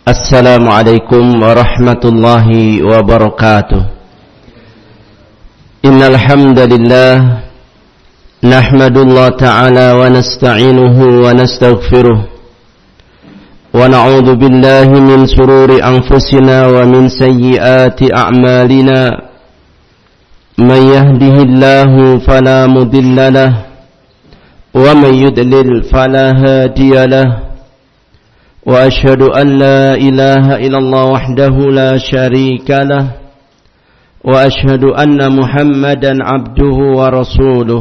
Assalamualaikum warahmatullahi wabarakatuh. Innal hamdalillah nahmadullah ta'ala wa nasta'inuhu wa nastaghfiruh wa na'udzu billahi min shururi anfusina wa min sayyiati a'malina. Man yahdihillahu fala mudilla lahu wa man yudlil fala hadiya lahu. وأشهد أن لا إله إلا الله وحده لا شريك له وأشهد أن محمدا عبده ورسوله.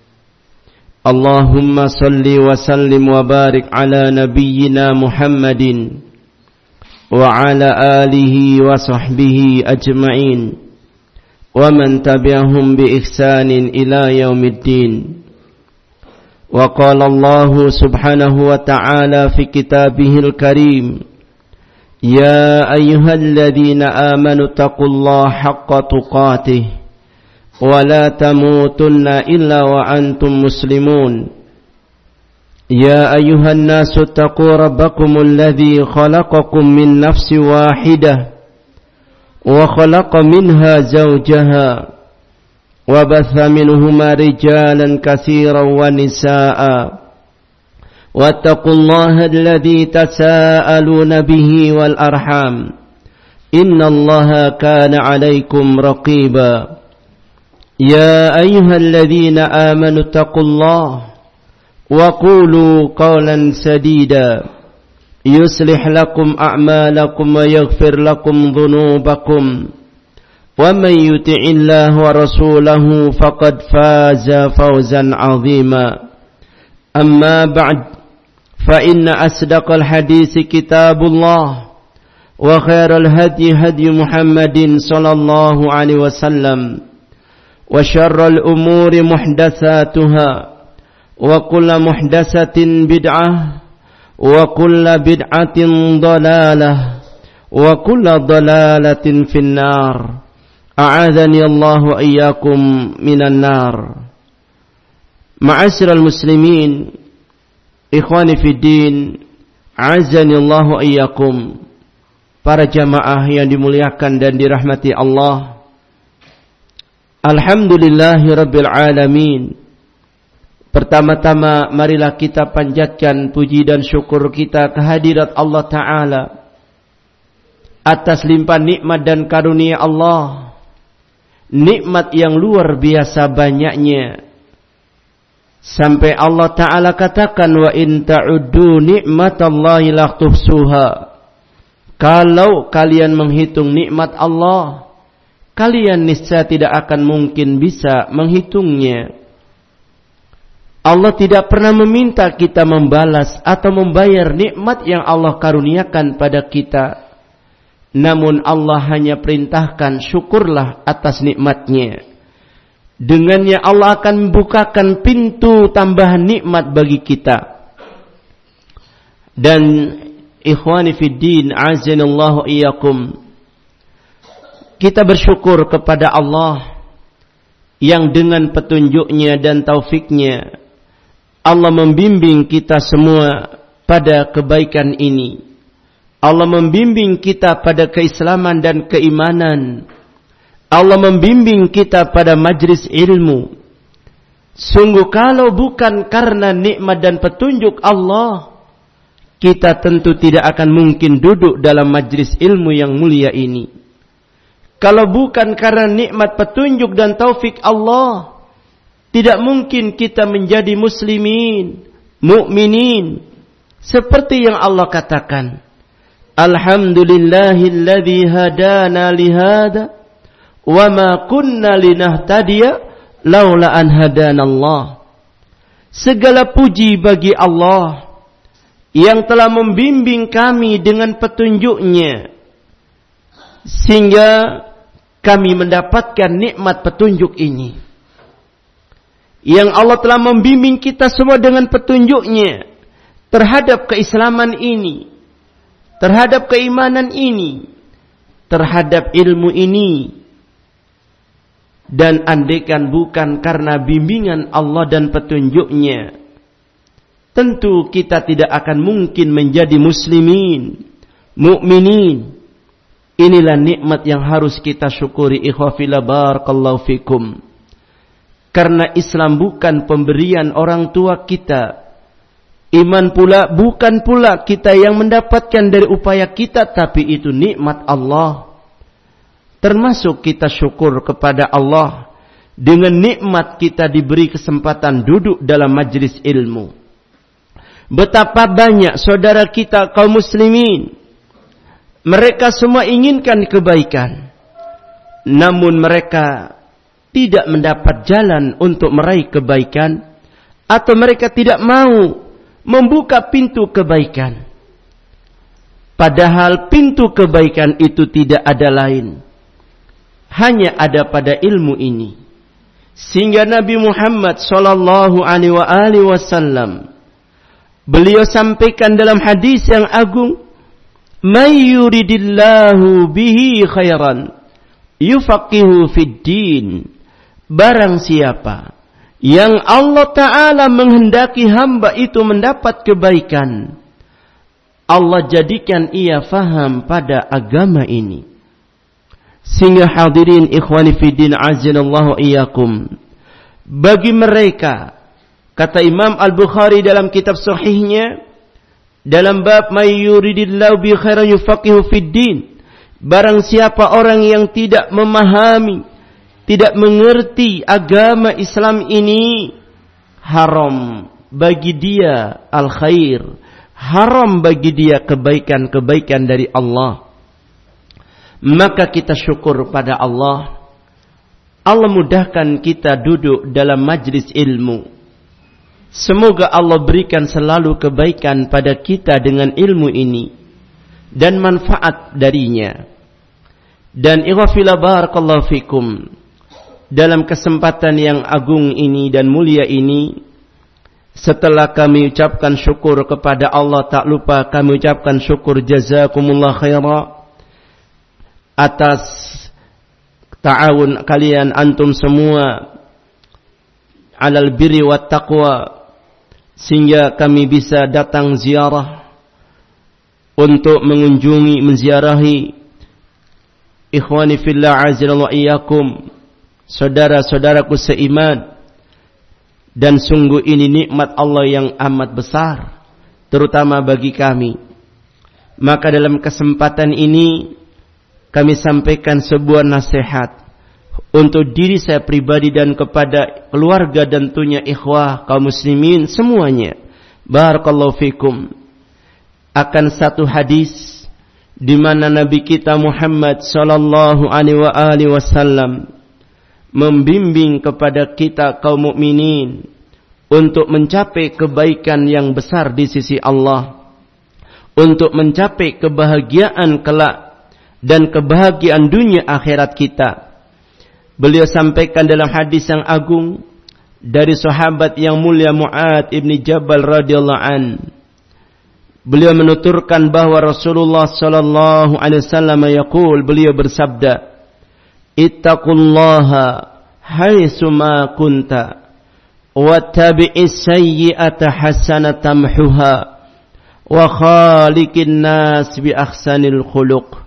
اللهم صل وسلم وبارك على نبينا محمد وعلى آله وصحبه أجمعين ومن تبعهم بإحسان إلى يوم الدين. وقال الله سبحانه وتعالى في كتابه الكريم: يا أيها الذين آمنوا اتقوا الله حق تقاته ولا تموتن إلا وأنتم مسلمون. يا أيها الناس اتقوا ربكم الذي خلقكم من نفس واحدة وخلق منها زوجها وبث منهما رجالا كثيرا ونساء واتقوا الله الذي تساءلون به والأرحام إن الله كان عليكم رقيبا. يا أيها الذين آمنوا اتقوا الله وقولوا قولا سديدا يصلح لكم أعمالكم ويغفر لكم ذنوبكم ومن يطع الله ورسوله فقد فاز فوزا عظيما. أما بعد فإن أصدق الحديث كتاب الله وخير الهدي هدي محمد صلى الله عليه وسلم وشر الأمور محدثاتها وكل محدثة بدعة وكل بدعة ضلالة وكل ضلالة في النار. A'adzani Allah wa iyyakum minan nar. Ma'asyiral muslimin, ikhwani fid din, a'azzani Allah wa iyyakum. Para jamaah yang dimuliakan dan dirahmati Allah. Alhamdulillahirabbil alamin. Pertama-tama marilah kita panjatkan puji dan syukur kita kehadirat Allah Ta'ala atas limpahan nikmat dan karunia Allah. Nikmat yang luar biasa banyaknya. Sampai Allah Ta'ala katakan, wa in ta'uddu ni'matallahi la tuhsuha. Kalau kalian menghitung nikmat Allah, kalian niscaya tidak akan mungkin bisa menghitungnya. Allah tidak pernah meminta kita membalas atau membayar nikmat yang Allah karuniakan pada kita. Namun Allah hanya perintahkan syukurlah atas nikmatnya. Dengannya Allah akan membukakan pintu tambahan nikmat bagi kita. Dan ikhwani fiddin, azanallahu iyyakum, kita bersyukur kepada Allah yang dengan petunjuknya dan taufiknya Allah membimbing kita semua pada kebaikan ini. Allah membimbing kita pada keislaman dan keimanan. Allah membimbing kita pada majlis ilmu. Sungguh kalau bukan karena nikmat dan petunjuk Allah, kita tentu tidak akan mungkin duduk dalam majlis ilmu yang mulia ini. Kalau bukan karena nikmat petunjuk dan taufik Allah, tidak mungkin kita menjadi muslimin, mukminin. Seperti yang Allah katakan, Alhamdulillahilladzi hadana lihada wa ma kunna linahtadiya laula an hadanallah. Segala puji bagi Allah yang telah membimbing kami dengan petunjuknya sehingga kami mendapatkan nikmat petunjuk ini. Yang Allah telah membimbing kita semua dengan petunjuknya terhadap keislaman ini, terhadap keimanan ini, terhadap ilmu ini. Dan andaikan bukan karena bimbingan Allah dan petunjuknya, tentu kita tidak akan mungkin menjadi muslimin, mukminin. Inilah nikmat yang harus kita syukuri, ikhwafillah barakallahu fikum. Karena Islam bukan pemberian orang tua kita. Iman pula bukan pula kita yang mendapatkan dari upaya kita, tapi itu nikmat Allah. Termasuk kita syukur kepada Allah. Dengan nikmat kita diberi kesempatan duduk dalam majlis ilmu. Betapa banyak saudara kita kaum muslimin. Mereka semua inginkan kebaikan. Namun mereka tidak mendapat jalan untuk meraih kebaikan. Atau mereka tidak mau membuka pintu kebaikan. Padahal pintu kebaikan itu tidak ada lain. Hanya ada pada ilmu ini. Sehingga Nabi Muhammad sallallahu alaihi wasallam beliau sampaikan dalam hadis yang agung, "May yuridillahu bihi khairan yufaqihu fid din." Barang siapa yang Allah Ta'ala menghendaki hamba itu mendapat kebaikan, Allah jadikan ia faham pada agama ini. Sehingga hadirin ikhwani fiddin azanallahu iyyakum, bagi mereka, kata Imam Al-Bukhari dalam kitab sahihnya, dalam bab may yuridillahu bi khairan yufaqihu fid din, barang siapa orang yang tidak memahami, tidak mengerti agama Islam ini, haram bagi dia al-khair, haram bagi dia kebaikan-kebaikan dari Allah. Maka kita syukur pada Allah. Allah mudahkan kita duduk dalam majlis ilmu. Semoga Allah berikan selalu kebaikan pada kita dengan ilmu ini dan manfaat darinya. Dan ikhwafillah barakallahu fikum, dalam kesempatan yang agung ini dan mulia ini, setelah kami ucapkan syukur kepada Allah, tak lupa kami ucapkan syukur jazakumullah khaira atas ta'awun kalian antum semua alal birri wat taqwa, sehingga kami bisa datang ziarah untuk mengunjungi, menziarahi ikhwani fillah azza iyyakum, saudara-saudaraku seiman. Dan sungguh ini nikmat Allah yang amat besar, terutama bagi kami. Maka dalam kesempatan ini kami sampaikan sebuah nasihat untuk diri saya pribadi dan kepada keluarga dan tentunya ikhwah kaum muslimin semuanya. Barakallahu fikum. Akan satu hadis di mana Nabi kita Muhammad sallallahu alaihi wasallam membimbing kepada kita kaum mukminin untuk mencapai kebaikan yang besar di sisi Allah, untuk mencapai kebahagiaan kelak dan kebahagiaan dunia akhirat kita. Beliau sampaikan dalam hadis yang agung dari sahabat yang mulia Mu'adz ibni Jabal radhiyallahu an. Beliau menuturkan bahwa Rasulullah sallallahu alaihi wasallam yaqul, beliau bersabda, "Ittaqullaha haitsu ma kunta wattabi'is sayyi'ata hasanatan tamhuha wa khaliqin nas bi ahsanil khuluq."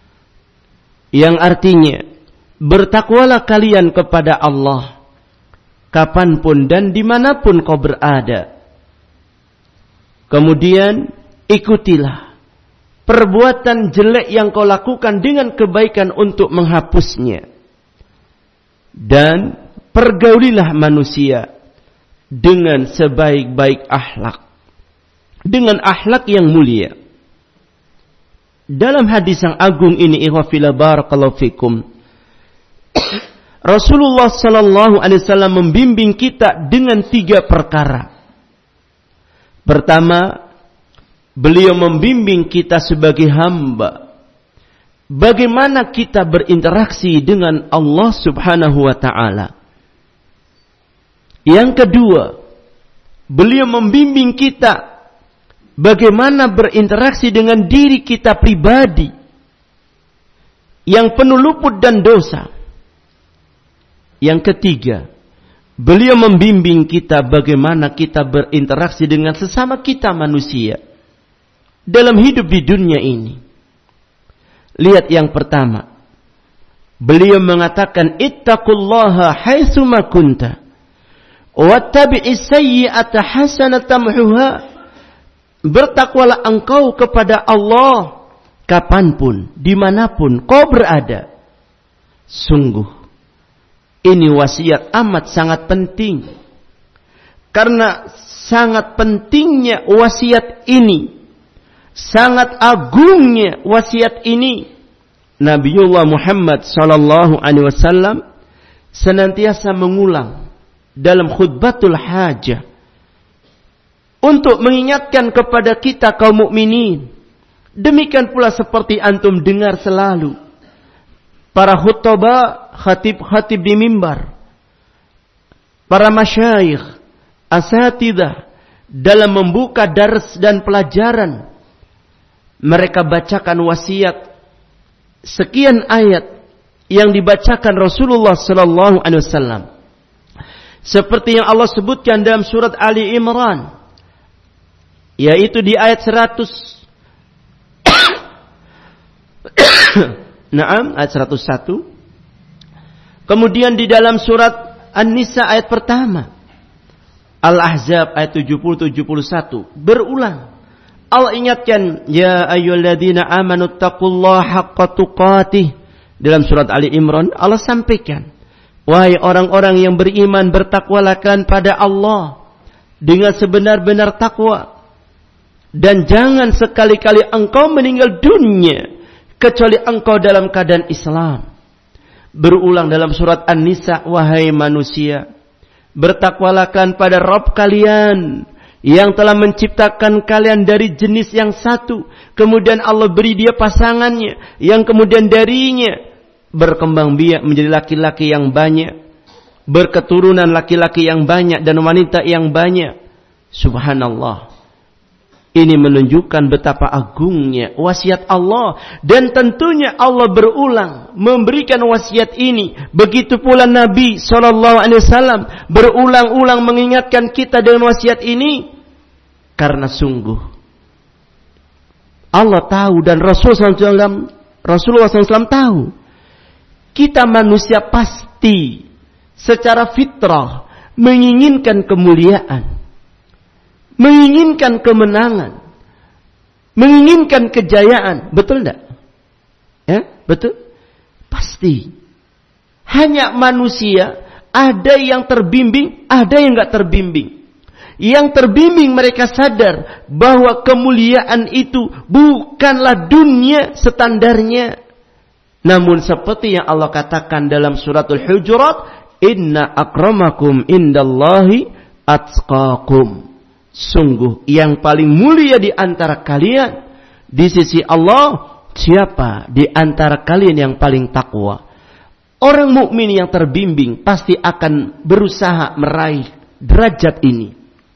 Yang artinya, bertakwalah kalian kepada Allah kapanpun dan dimanapun kau berada. Kemudian ikutilah perbuatan jelek yang kau lakukan dengan kebaikan untuk menghapusnya. Dan pergaulilah manusia dengan sebaik-baik akhlak, dengan akhlak yang mulia. Dalam hadis yang agung ini, ikhwafillah barakallahu fikum, Rasulullah sallallahu alaihi wasallam membimbing kita dengan 3 perkara. Pertama, beliau membimbing kita sebagai hamba, bagaimana kita berinteraksi dengan Allah subhanahu wa ta'ala. Yang kedua, beliau membimbing kita bagaimana berinteraksi dengan diri kita pribadi yang penuh luput dan dosa. Yang ketiga, beliau membimbing kita bagaimana kita berinteraksi dengan sesama kita manusia dalam hidup di dunia ini. Lihat yang pertama. Beliau mengatakan, ittaqullaha haitsuma kunta wattabi'is sayyi'ata hasanatan tamhuha. Bertakwalah engkau kepada Allah kapanpun, dimanapun kau berada. Sungguh, ini wasiat amat sangat penting. Karena sangat pentingnya wasiat ini, sangat agungnya wasiat ini, Nabiullah Muhammad sallallahu alaihi wasallam senantiasa mengulang dalam khutbatul hajah untuk mengingatkan kepada kita kaum mukminin. Demikian pula seperti antum dengar selalu para khutbah, khatib-khatib di mimbar, para masyayikh, asatidah dalam membuka dars dan pelajaran, mereka bacakan wasiat sekian ayat yang dibacakan Rasulullah sallallahu alaihi wasallam. Seperti yang Allah sebutkan dalam surat Ali Imran, yaitu di ayat 100. Naam, ayat 101. Kemudian di dalam surat An-Nisa ayat pertama, Al-Ahzab ayat 70-71 berulang. Allah ingatkan, ya ayyuhalladzina amanu taqullaha haqqa tuqatih. Dalam surat Ali Imran Allah sampaikan, wahai orang-orang yang beriman, bertakwalah pada Allah dengan sebenar-benar takwa, dan jangan sekali-kali engkau meninggal dunia kecuali engkau dalam keadaan Islam. Berulang dalam surat An-Nisa, wahai manusia, bertakwalah pada Rabb kalian yang telah menciptakan kalian dari jenis yang satu. Kemudian Allah beri dia pasangannya, yang kemudian darinya berkembang biak menjadi laki-laki yang banyak, berketurunan laki-laki yang banyak dan wanita yang banyak. Subhanallah. Ini menunjukkan betapa agungnya wasiat Allah. Dan tentunya Allah berulang memberikan wasiat ini. Begitu pula Nabi SAW berulang-ulang mengingatkan kita dengan wasiat ini. Karena sungguh Allah tahu dan Rasulullah SAW tahu, kita manusia pasti secara fitrah menginginkan kemuliaan, menginginkan kemenangan, menginginkan kejayaan. Betul enggak? Ya, betul? Pasti. Hanya manusia, ada yang terbimbing, ada yang enggak terbimbing. Yang terbimbing mereka sadar bahwa kemuliaan itu bukanlah dunia standarnya. Namun seperti yang Allah katakan dalam suratul Hujurat, inna akramakum indallahi atqakum. Sungguh yang paling mulia di antara kalian di sisi Allah, siapa di antara kalian yang paling takwa? Orang mukmin yang terbimbing pasti akan berusaha meraih derajat ini.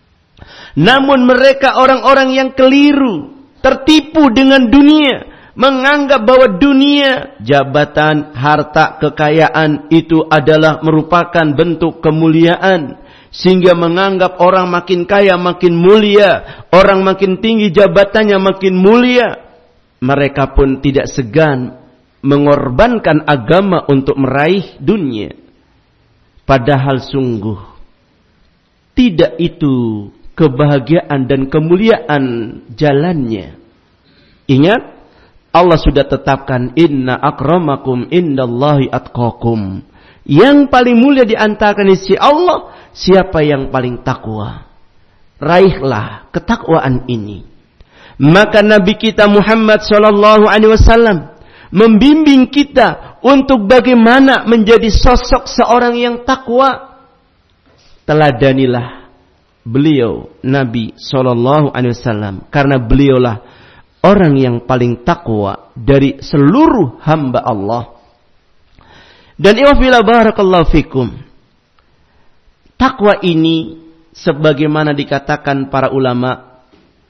Namun mereka orang-orang yang keliru, tertipu dengan dunia, menganggap bahwa dunia, jabatan, harta, kekayaan itu adalah merupakan bentuk kemuliaan. Sehingga menganggap orang makin kaya makin mulia, orang makin tinggi jabatannya makin mulia. Mereka pun tidak segan mengorbankan agama untuk meraih dunia. Padahal sungguh tidak itu kebahagiaan dan kemuliaan jalannya. Ingat, Allah sudah tetapkan, inna akramakum indallahi atqakum. Yang paling mulia di antara sisi Allah, siapa yang paling takwa. Raihlah ketakwaan ini. Maka Nabi kita Muhammad SAW membimbing kita untuk bagaimana menjadi sosok seorang yang takwa. Teladanilah beliau Nabi SAW, karena beliaulah orang yang paling takwa dari seluruh hamba Allah. Dan iwafila barakallahu fikum, takwa ini sebagaimana dikatakan para ulama,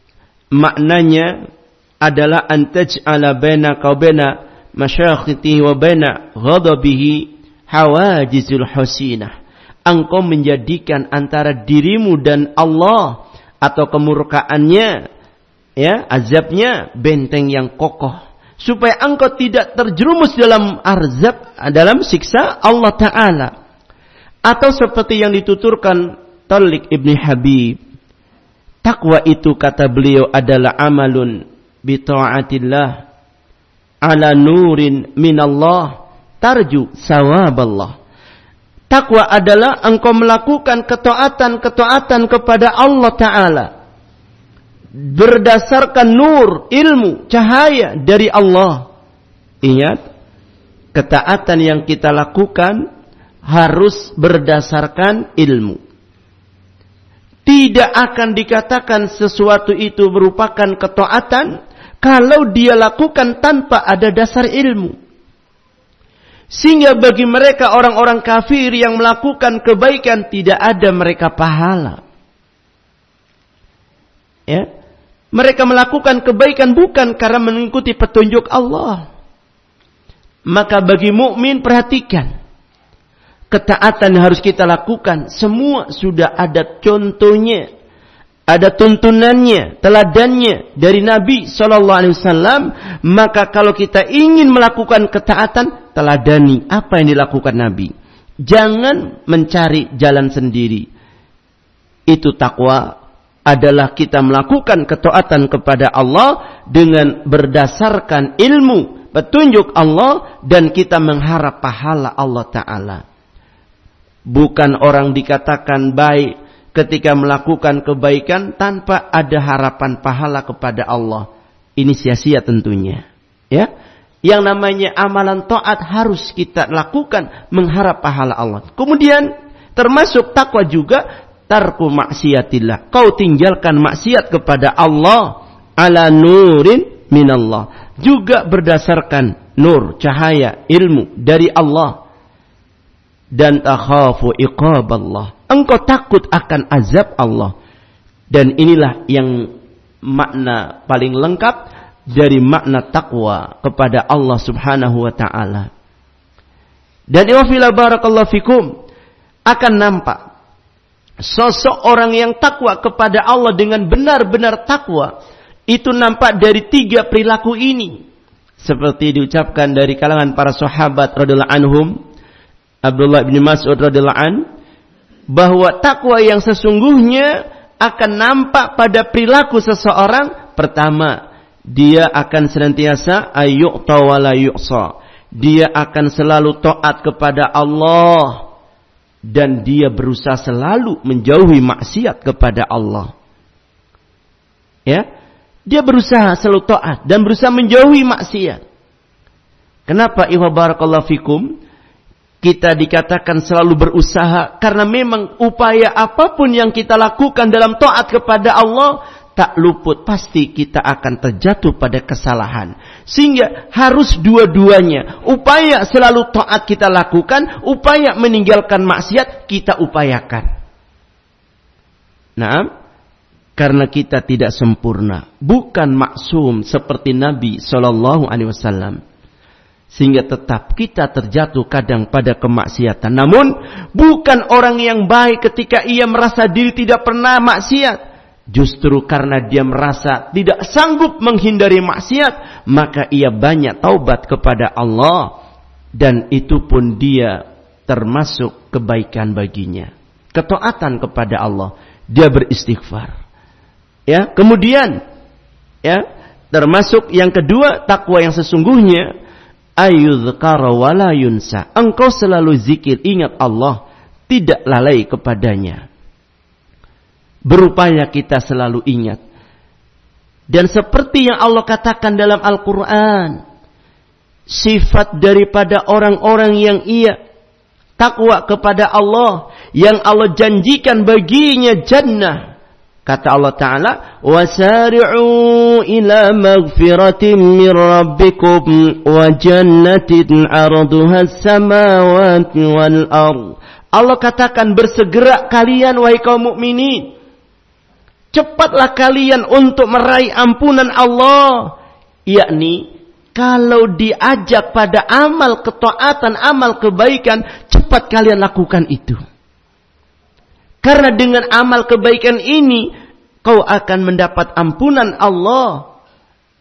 maknanya adalah antaj'ala bainaka wa baina masyakhitihi wa baina ghadabihi hawajizul husinah. Engkau menjadikan antara dirimu dan Allah atau kemurkaannya, ya, azabnya, benteng yang kokoh, supaya engkau tidak terjerumus dalam azab, dalam siksa Allah Ta'ala. Atau seperti yang dituturkan Talik Ibn Habib, takwa itu kata beliau adalah amalun bi ta'atillah ala nurin minallah tarju sawaballah. Takwa adalah engkau melakukan ketaatan-ketaatan kepada Allah Ta'ala berdasarkan nur, ilmu, cahaya dari Allah. Ingat, ketaatan yang kita lakukan harus berdasarkan ilmu. Tidak akan dikatakan sesuatu itu merupakan ketaatan kalau dia lakukan tanpa ada dasar ilmu. Sehingga bagi mereka orang-orang kafir yang melakukan kebaikan tidak ada mereka pahala. Ya. Mereka melakukan kebaikan bukan karena mengikuti petunjuk Allah. Maka bagi mukmin perhatikan. Ketaatan yang harus kita lakukan semua sudah ada contohnya, ada tuntunannya, teladannya dari Nabi SAW. Maka kalau kita ingin melakukan ketaatan, teladani apa yang dilakukan Nabi. Jangan mencari jalan sendiri. Itu takwa adalah kita melakukan ketaatan kepada Allah dengan berdasarkan ilmu, petunjuk Allah, dan kita mengharap pahala Allah Ta'ala. Bukan orang dikatakan baik ketika melakukan kebaikan tanpa ada harapan pahala kepada Allah. Ini sia-sia tentunya. Ya, yang namanya amalan taat harus kita lakukan mengharap pahala Allah. Kemudian termasuk takwa juga tarku maksiatillah. Kau tinggalkan maksiat kepada Allah ala nurin minallah. Juga berdasarkan nur, cahaya, ilmu dari Allah. Dan takhafu iqaballah. Engkau takut akan azab Allah. Dan inilah yang makna paling lengkap dari makna takwa kepada Allah Subhanahu wa ta'ala. Dan iwafila barakallahu fikum, akan nampak sosok orang yang takwa kepada Allah dengan benar-benar takwa itu nampak dari 3 perilaku ini. Seperti diucapkan dari kalangan para sahabat radhiyallahu anhum, Abdullah bin Mas'ud radhiyallahu an, bahwa takwa yang sesungguhnya akan nampak pada perilaku seseorang. Pertama, dia akan senantiasa ayyu'ta wa la yu'sa. Dia akan selalu taat kepada Allah. Dan dia berusaha selalu menjauhi maksiat kepada Allah. Ya, dia berusaha selalu taat dan berusaha menjauhi maksiat. Kenapa iwa barakallahu fikum kita dikatakan selalu berusaha? Karena memang upaya apapun yang kita lakukan dalam taat kepada Allah tak luput pasti kita akan terjatuh pada kesalahan. Sehingga harus dua-duanya. Upaya selalu taat kita lakukan, upaya meninggalkan maksiat kita upayakan. Nah, karena kita tidak sempurna, bukan maksum seperti Nabi SAW. Sehingga tetap kita terjatuh kadang pada kemaksiatan. Namun bukan orang yang baik ketika ia merasa diri tidak pernah maksiat. Justru karena dia merasa tidak sanggup menghindari maksiat, maka ia banyak taubat kepada Allah. Dan itu pun dia termasuk kebaikan baginya. Ketaatan kepada Allah. Dia beristighfar. Ya, kemudian ya, termasuk yang kedua, takwa yang sesungguhnya ayyudhkara wa la yunsa. Engkau selalu zikir, ingat Allah, tidak lalai kepadanya. Berupaya kita selalu ingat. Dan seperti yang Allah katakan dalam Al-Quran, sifat daripada orang-orang yang ia takwa kepada Allah, yang Allah janjikan baginya jannah. Kata Allah Ta'ala, وَسَارِعُوا إِلَى مَغْفِرَةٍ مِّن رَبِّكُمْ وَجَنَّةٍ عَرْضُهَا السَّمَاوَاتُ وَالْأَرْضُ. Allah katakan, bersegera kalian wahai kaum mukminin. Cepatlah kalian untuk meraih ampunan Allah. Yakni, kalau diajak pada amal ketaatan, amal kebaikan, cepat kalian lakukan itu. Karena dengan amal kebaikan ini, kau akan mendapat ampunan Allah.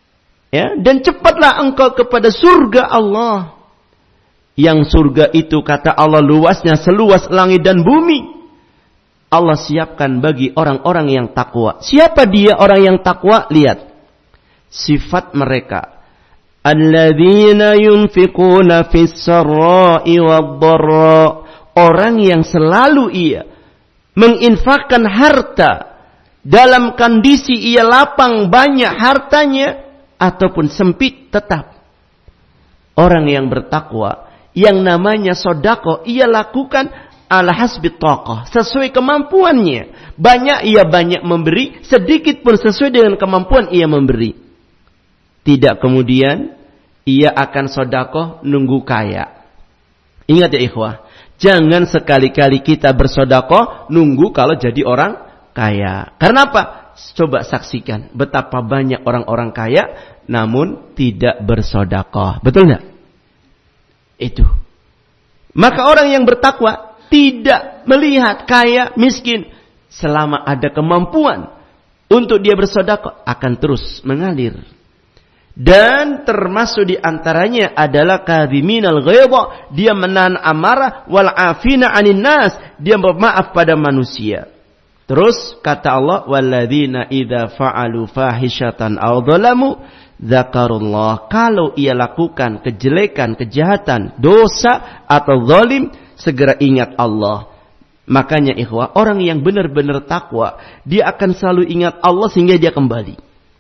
Ya, dan cepatlah engkau kepada surga Allah. Yang surga itu kata Allah luasnya seluas langit dan bumi. Allah siapkan bagi orang-orang yang takwa. Siapa dia orang yang takwa? Lihat sifat mereka. Alladzina yunfiquna fis sarra'i wad-dharra. Orang yang selalu ia menginfakkan harta dalam kondisi ia lapang banyak hartanya ataupun sempit tetap. Orang yang bertakwa, yang namanya sedekah, ia lakukan ala hasbi taqah, sesuai kemampuannya. Banyak ia banyak memberi, sedikit pun sesuai dengan kemampuan ia memberi. Tidak kemudian ia akan sedekah nunggu kaya. Ingat ya ikhwah, jangan sekali-kali kita bersedekah nunggu kalau jadi orang kaya. Karena apa? Coba saksikan betapa banyak orang-orang kaya namun tidak bersedekah. Betul enggak? Itu. Maka orang yang bertakwa tidak melihat kaya, miskin. Selama ada kemampuan untuk dia bersedekah akan terus mengalir. Dan termasuk di antaranya adalah kadhiminal ghaidha, dia menahan amarah, wal afina 'anil nas, dia bermaaf pada manusia. Terus kata Allah, walladzina idza fa'alu fahishatan aw dhalamu dzakarullah. Kalau ia lakukan kejelekan, kejahatan, dosa atau zalim, segera ingat Allah. Makanya ikhwah, orang yang benar-benar takwa, dia akan selalu ingat Allah sehingga dia kembali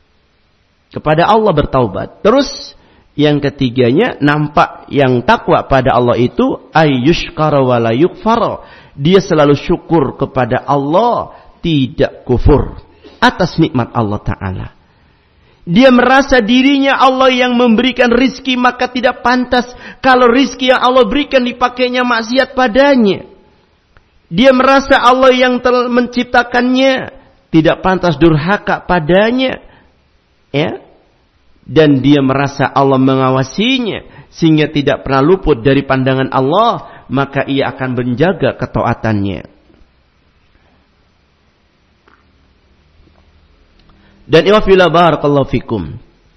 kepada Allah bertaubat. Terus yang ketiganya, nampak yang takwa pada Allah itu ayyushkara wa la yukfara. Dia selalu syukur kepada Allah, tidak kufur atas nikmat Allah Ta'ala. Dia merasa dirinya Allah yang memberikan rizki, maka tidak pantas kalau rizki yang Allah berikan dipakainya maksiat padanya. Dia merasa Allah yang telah menciptakannya, tidak pantas durhaka padanya. Ya, dan dia merasa Allah mengawasinya sehingga tidak pernah luput dari pandangan Allah, maka ia akan menjaga ketaatannya. Dan iwafila barakallahu fikum,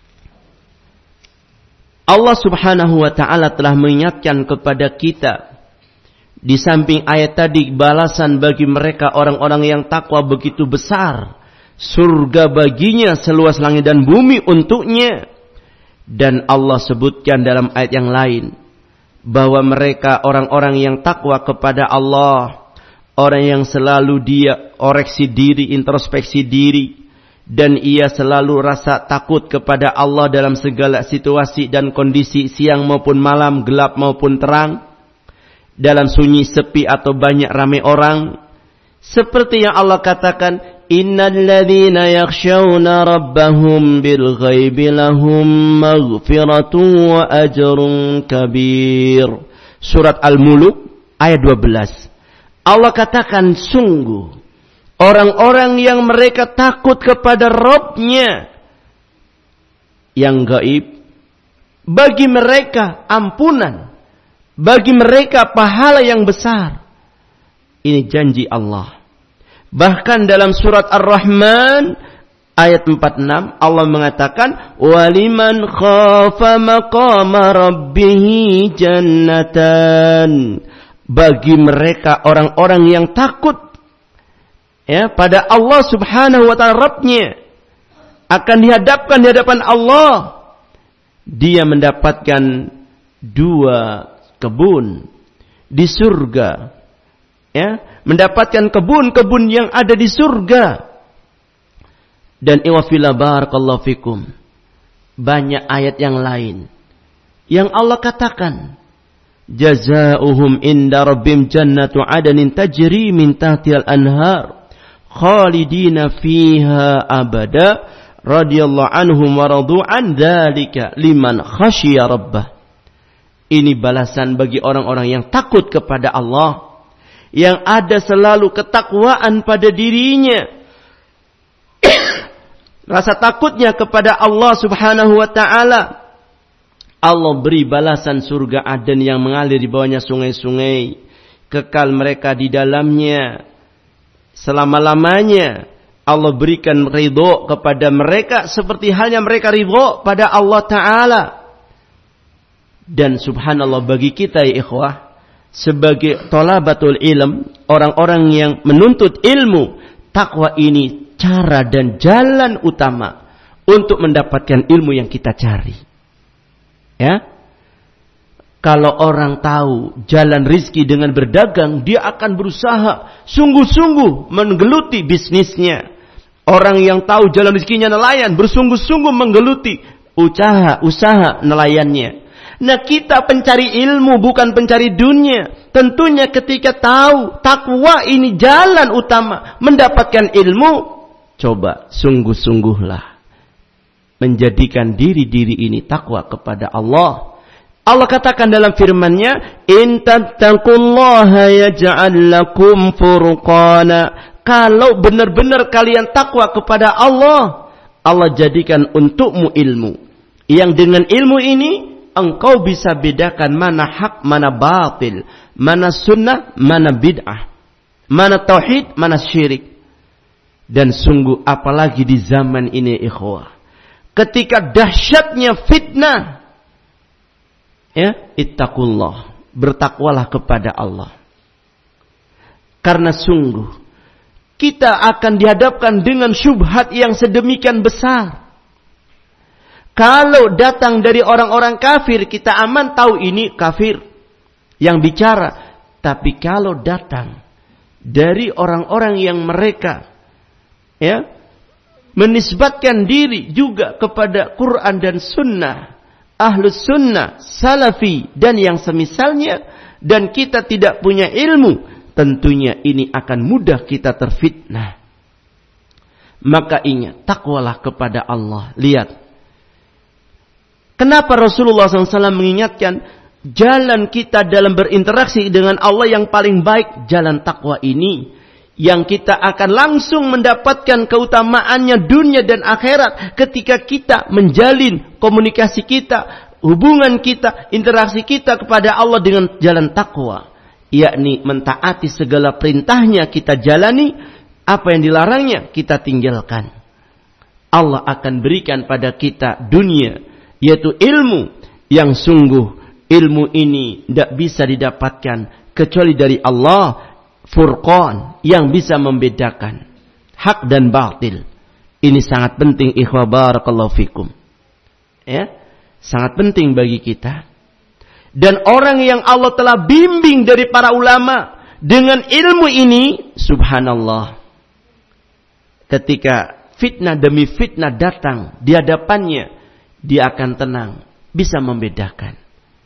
Allah subhanahu wa ta'ala telah mengingatkan kepada kita, di samping ayat tadi, balasan bagi mereka orang-orang yang takwa begitu besar, surga baginya seluas langit dan bumi untuknya. Dan Allah sebutkan dalam ayat yang lain bahwa mereka orang-orang yang takwa kepada Allah, orang yang selalu dia koreksi diri, introspeksi diri, dan ia selalu rasa takut kepada Allah dalam segala situasi dan kondisi, siang maupun malam, gelap maupun terang, dalam sunyi sepi atau banyak ramai orang. Seperti yang Allah katakan, innal ladzina yakhshawna rabbahum bil ghaibi lahum maghfiratun wa ajrun kabir. Surat Al-Mulk ayat 12. Allah katakan, sungguh orang-orang yang mereka takut kepada Rabb-nya yang gaib, bagi mereka ampunan, bagi mereka pahala yang besar. Ini janji Allah. Bahkan dalam surat Ar-Rahman ayat 46 Allah mengatakan, waliman khafa maqama rabbih jannatan. Bagi mereka orang-orang yang takut ya pada Allah subhanahu wa ta'ala, Rabb-nya, akan dihadapkan di hadapan Allah, dia mendapatkan 2 kebun di surga. Ya, mendapatkan kebun-kebun yang ada di surga. Dan iwafila barakallahu fikum, banyak ayat yang lain yang Allah katakan, jazaohum inda rabbim jannatu adnin tajri min tahtiha al-anhar khalidina fiha abada radhiyallahu anhum wa radu an dzalika liman khasyiya rabbah. Ini balasan bagi orang-orang yang takut kepada Allah, yang ada selalu ketakwaan pada dirinya, rasa takutnya kepada Allah subhanahu wa ta'ala. Allah beri balasan surga Aden yang mengalir di bawahnya sungai-sungai, kekal mereka di dalamnya selama-lamanya. Allah berikan ridho kepada mereka seperti halnya mereka ridho pada Allah Ta'ala. Dan subhanallah bagi kita ya ikhwah, sebagai thalabatul ilm, orang-orang yang menuntut ilmu, takwa ini cara dan jalan utama untuk mendapatkan ilmu yang kita cari. Ya. Kalau orang tahu jalan rizki dengan berdagang, dia akan berusaha sungguh-sungguh menggeluti bisnisnya. Orang yang tahu jalan rizkinya nelayan, bersungguh-sungguh menggeluti usaha nelayannya. Nah, kita pencari ilmu bukan pencari dunia. Tentunya ketika tahu takwa ini jalan utama mendapatkan ilmu, coba sungguh-sungguhlah menjadikan diri-diri ini takwa kepada Allah. Allah katakan dalam firman-Nya, "In tattaqullaha yaj'al lakum furqana." Kalau benar-benar kalian takwa kepada Allah, Allah jadikan untukmu ilmu. Yang dengan ilmu ini engkau bisa bedakan mana hak, mana batil, mana sunnah, mana bid'ah, mana tauhid, mana syirik. Dan sungguh apalagi di zaman ini ikhwah, ketika dahsyatnya fitnah, ya, ittaqullah, bertakwalah kepada Allah. Karena sungguh kita akan dihadapkan dengan syubhat yang sedemikian besar. Kalau datang dari orang-orang kafir, kita aman tahu ini kafir yang bicara. Tapi kalau datang dari orang-orang yang mereka, ya, menisbatkan diri juga kepada Quran dan Sunnah, Ahlus Sunnah, Salafi, dan yang semisalnya, dan kita tidak punya ilmu, tentunya ini akan mudah kita terfitnah. Maka ingat, takwalah kepada Allah. Lihat, kenapa Rasulullah SAW mengingatkan jalan kita dalam berinteraksi dengan Allah yang paling baik, jalan takwa ini, yang kita akan langsung mendapatkan keutamaannya dunia dan akhirat ketika kita menjalin komunikasi kita, hubungan kita, interaksi kita kepada Allah dengan jalan takwa, yakni mentaati segala perintahnya kita jalani, apa yang dilarangnya kita tinggalkan. Allah akan berikan pada kita dunia, yaitu ilmu yang sungguh ilmu ini tidak bisa didapatkan kecuali dari Allah. Furqan yang bisa membedakan hak dan batil. Ini sangat penting ikhwah barakallahu fikum. Ya, sangat penting bagi kita. Dan orang yang Allah telah bimbing dari para ulama dengan ilmu ini, subhanallah, ketika fitnah demi fitnah datang di hadapannya, dia akan tenang, bisa membedakan.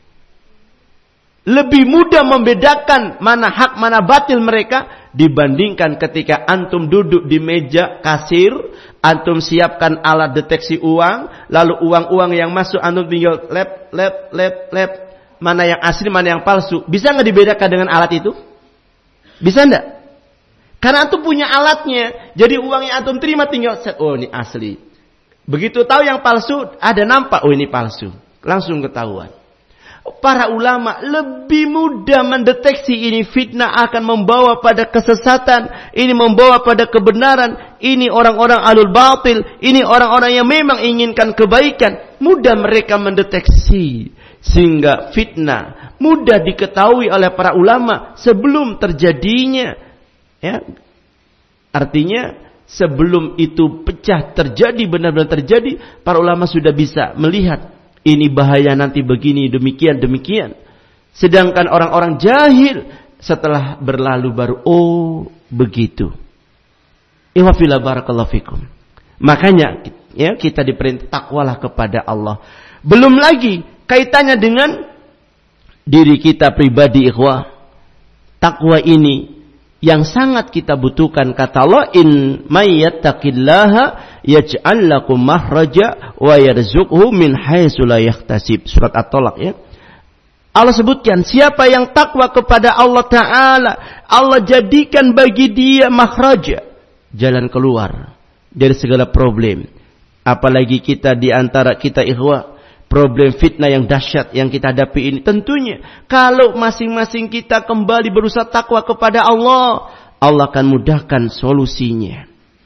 Lebih mudah membedakan mana hak, mana batil mereka dibandingkan ketika antum duduk di meja kasir, antum siapkan alat deteksi uang, lalu uang-uang yang masuk antum tinggal lep, mana yang asli, mana yang palsu. Bisa nggak dibedakan dengan alat itu? Bisa nggak? Karena antum punya alatnya, jadi uang yang antum terima tinggal set, oh ini asli. Begitu tahu yang palsu, ada nampak, oh ini palsu, langsung ketahuan. Para ulama lebih mudah mendeteksi ini fitnah akan membawa pada kesesatan, ini membawa pada kebenaran, ini orang-orang ahlul batil, ini orang-orang yang memang inginkan kebaikan. Mudah mereka mendeteksi, sehingga fitnah mudah diketahui oleh para ulama sebelum terjadinya. Ya. Artinya sebelum itu pecah terjadi, benar-benar terjadi, para ulama sudah bisa melihat ini bahaya nanti begini, demikian. Sedangkan orang-orang jahil setelah berlalu baru, oh begitu. Ihwafillah barakallahu fikum. Makanya ya, kita diperintah takwalah kepada Allah. Belum lagi kaitannya dengan diri kita pribadi ikhwah. Takwa ini yang sangat kita butuhkan. Kata Allah, in may yattaqillaha yaj'al lakum makhraja wa yarzuqhu min haitsu la yahtasib. Surat At-Talaq ya. Allah sebutkan siapa yang takwa kepada Allah Ta'ala, Allah jadikan bagi dia makhraja, jalan keluar dari segala problem. Apalagi kita di antara kita ikhwah, problem fitnah yang dahsyat yang kita hadapi ini, tentunya kalau masing-masing kita kembali berusaha takwa kepada Allah, Allah akan mudahkan solusinya.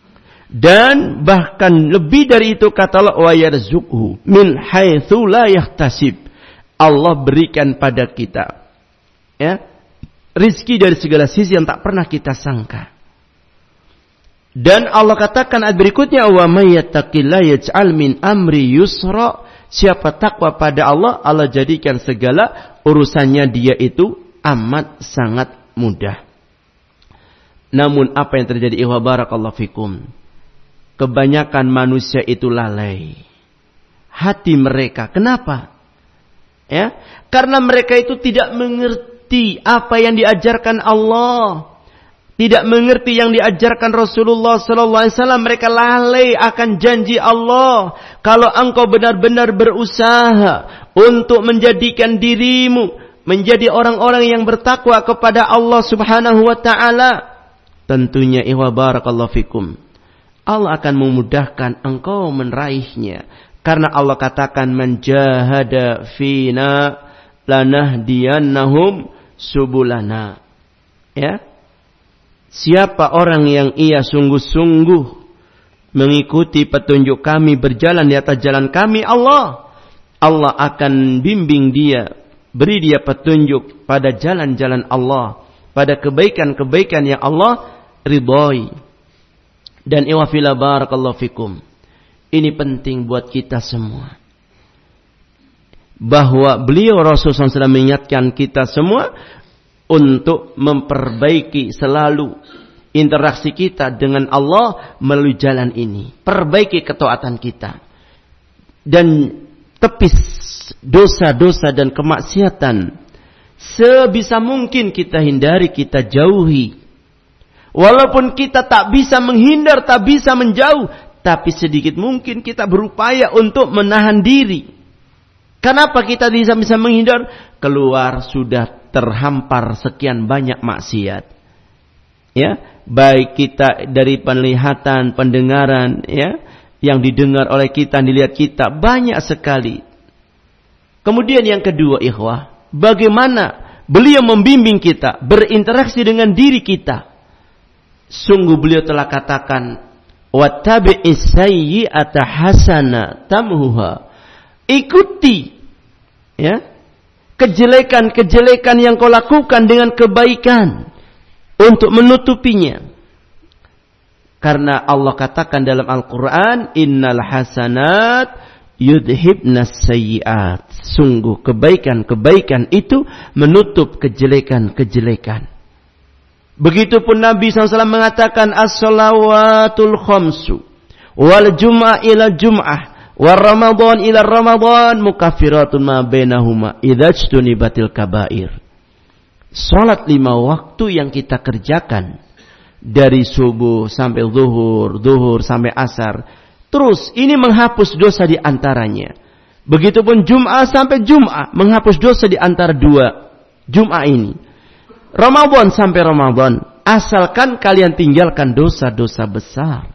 Dan bahkan lebih dari itu kata Allah, wa yarzuqhu min haitsu la yahtasib. Allah berikan pada kita ya rizki dari segala sisi yang tak pernah kita sangka. Dan Allah katakan ayat berikutnya, wa may yattaqillaha yaj'al min amri yusra. Siapa takwa pada Allah, Allah jadikan segala urusannya dia itu amat sangat mudah. Namun apa yang terjadi, ikhwah barakallahu fikum, kebanyakan manusia itu lalai hati mereka. Kenapa? Ya, karena mereka itu tidak mengerti apa yang diajarkan Allah, tidak mengerti yang diajarkan Rasulullah sallallahu alaihi wasallam. Mereka lalai akan janji Allah. Kalau engkau benar-benar berusaha untuk menjadikan dirimu menjadi orang-orang yang bertakwa kepada Allah Subhanahu wa taala, tentunya ikhwah barakallahu fikum, Allah akan memudahkan engkau meraihnya. Karena Allah katakan, man jahada fina lanahdiyannahum subulana. Ya. Siapa orang yang ia sungguh-sungguh mengikuti petunjuk kami, berjalan di atas jalan kami, Allah akan bimbing dia, beri dia petunjuk pada jalan-jalan Allah, pada kebaikan-kebaikan yang Allah ridhoi. Dan iwafila barakallahu fikum, ini penting buat kita semua, bahwa beliau Rasulullah SAW mengingatkan kita semua untuk memperbaiki selalu interaksi kita dengan Allah melalui jalan ini. Perbaiki ketaatan kita dan tepis dosa-dosa dan kemaksiatan sebisa mungkin kita hindari, kita jauhi. Walaupun kita tak bisa menghindar, tak bisa menjauh, tapi sedikit mungkin kita berupaya untuk menahan diri. Kenapa kita bisa menghindar? Keluar sudah terhampar sekian banyak maksiat. Ya, baik kita dari penglihatan, pendengaran, ya, yang didengar oleh kita, dilihat kita, banyak sekali. Kemudian yang kedua, ikhwah, bagaimana beliau membimbing kita berinteraksi dengan diri kita. Sungguh beliau telah katakan, wattabi'is sayyi'ata hasana tamhuha. Ikuti ya kejelekan-kejelekan yang kau lakukan dengan kebaikan untuk menutupinya. Karena Allah katakan dalam Al-Quran, innal hasanat yudhibnas sayyi'at. Sungguh kebaikan-kebaikan itu menutup kejelekan-kejelekan. Begitupun Nabi SAW mengatakan, as-salawatul khamsu wal jum'ah ila jum'ah wa ramadan ila ramadan mukaffiratun ma bainahuma idza ijtunibatil kabair. Salat 5 waktu yang kita kerjakan dari subuh sampai zuhur, zuhur sampai asar, terus ini menghapus dosa di antaranya. Begitupun Jum'ah sampai Jum'ah, menghapus dosa di antara 2 Jum'ah ini. Ramadan sampai Ramadan, asalkan kalian tinggalkan dosa-dosa besar.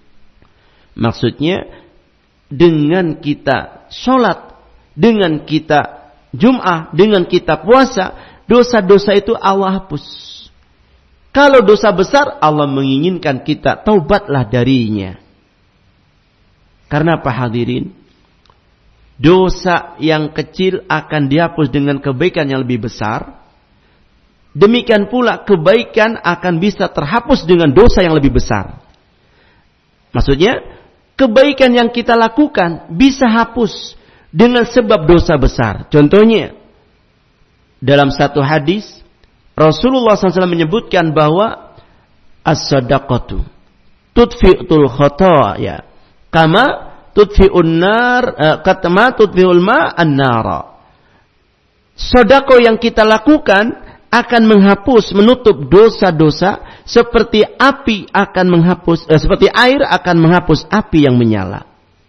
Maksudnya, dengan kita sholat, dengan kita Jum'ah, dengan kita puasa, dosa-dosa itu Allah hapus. Kalau dosa besar, Allah menginginkan kita taubatlah darinya. Karena apa hadirin? Dosa yang kecil akan dihapus dengan kebaikan yang lebih besar. Demikian pula kebaikan akan bisa terhapus dengan dosa yang lebih besar. Maksudnya, kebaikan yang kita lakukan bisa hapus dengan sebab dosa besar. Contohnya, dalam satu hadis, Rasulullah SAW menyebutkan bahwa as-sadaqatu tudfi'ul khataaya kama tudfi'un nar kama tudfi'ul ma'an nara. Sedekah yang kita lakukan akan menghapus, menutup dosa-dosa seperti api akan menghapus, seperti air akan menghapus api yang menyala.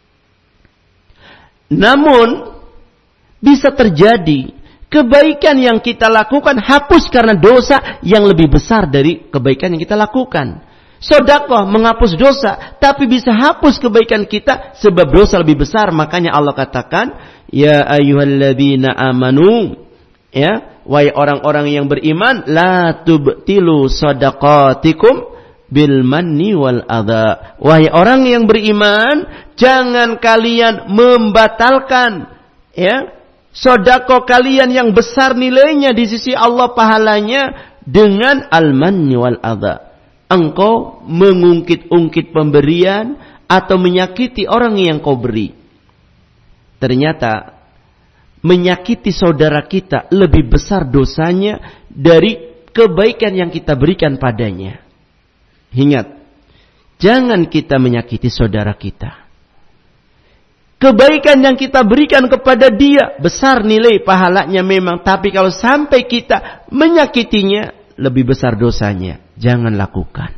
Namun bisa terjadi kebaikan yang kita lakukan hapus karena dosa yang lebih besar dari kebaikan yang kita lakukan. Sedekah menghapus dosa, tapi bisa hapus kebaikan kita sebab dosa lebih besar. Makanya Allah katakan, ya ayyuhalladzina amanu, ya, wahai orang-orang yang beriman, la tubtilu shadaqatikum bil manni wal adha. Wahai orang yang beriman, jangan kalian membatalkan sedekah kalian yang besar nilainya di sisi Allah pahalanya dengan al-manni wal adha. Engkau mengungkit-ungkit pemberian atau menyakiti orang yang kau beri. Ternyata menyakiti saudara kita lebih besar dosanya dari kebaikan yang kita berikan padanya. Ingat, jangan kita menyakiti saudara kita. Kebaikan yang kita berikan kepada dia besar nilai pahalanya memang, tapi kalau sampai kita menyakitinya lebih besar dosanya. Jangan lakukan.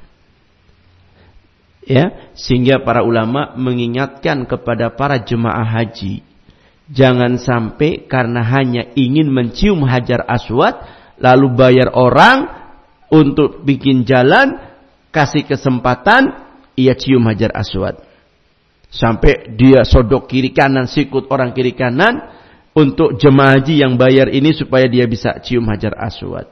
Sehingga para ulama mengingatkan kepada para jemaah haji, jangan sampai karena hanya ingin mencium Hajar Aswad lalu bayar orang untuk bikin jalan, kasih kesempatan, ia cium Hajar Aswad. Sampai dia sodok kiri kanan, sikut orang kiri kanan untuk jemaah haji yang bayar ini supaya dia bisa cium Hajar Aswad.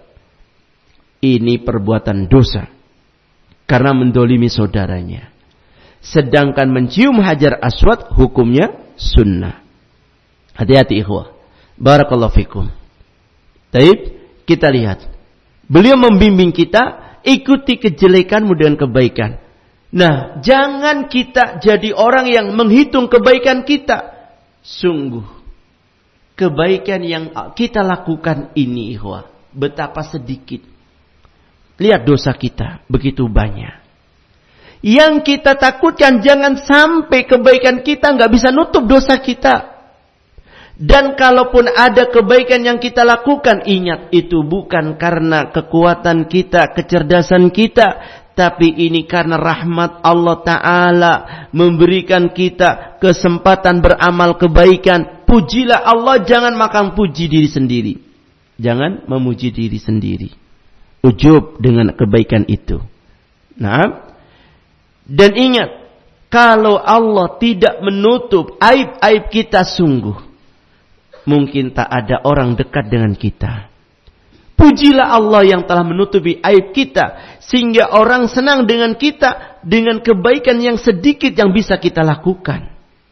Ini perbuatan dosa karena mendolimi saudaranya. Sedangkan mencium Hajar Aswad hukumnya sunnah. Hati-hati ikhwah. Barakallahu fikum. Taib, kita lihat. Beliau membimbing kita, ikuti kejelekanmu dengan kebaikan. Nah, jangan kita jadi orang yang menghitung kebaikan kita. Sungguh, kebaikan yang kita lakukan ini, ikhwah, betapa sedikit. Lihat dosa kita, begitu banyak. Yang kita takutkan jangan sampai kebaikan kita nggak bisa nutup dosa kita. Dan kalaupun ada kebaikan yang kita lakukan, ingat itu bukan karena kekuatan kita, kecerdasan kita, tapi ini karena rahmat Allah Ta'ala memberikan kita kesempatan beramal kebaikan. Pujilah Allah, jangan makan puji diri sendiri. Jangan memuji diri sendiri. Ujub dengan kebaikan itu. Nah, dan ingat, kalau Allah tidak menutup aib-aib kita sungguh, mungkin tak ada orang dekat dengan kita. Pujilah Allah yang telah menutupi aib kita, sehingga orang senang dengan kita, dengan kebaikan yang sedikit yang bisa kita lakukan.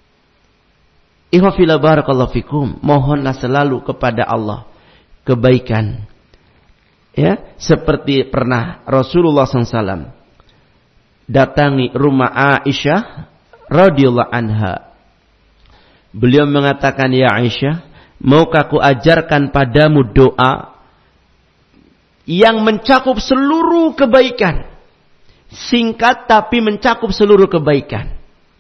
Ihwafillah barakallahu fikum. Mohonlah selalu kepada Allah kebaikan. Seperti pernah Rasulullah SAW datangi rumah Aisyah radhiyallahu anha. Beliau mengatakan, ya Aisyah, maukah ku ajarkan padamu doa yang mencakup seluruh kebaikan. Singkat tapi mencakup seluruh kebaikan.